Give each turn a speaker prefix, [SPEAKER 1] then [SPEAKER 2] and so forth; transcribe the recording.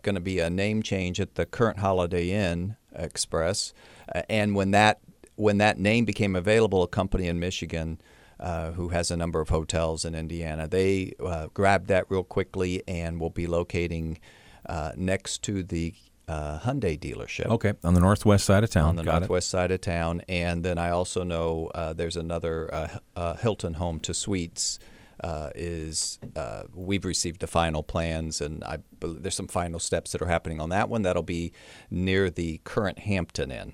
[SPEAKER 1] going to be a name change at the current Holiday Inn Express, and when that name became available, a company in Michigan who has a number of hotels in Indiana, they grabbed that real quickly and will be locating next to the Hyundai dealership.
[SPEAKER 2] Okay, on the northwest side of town.
[SPEAKER 1] On the northwest side of town. And then I also know there's another Hilton Home to Suites. We've received the final plans, and I believe there's some final steps that are happening on that one. That'll be near the current Hampton Inn.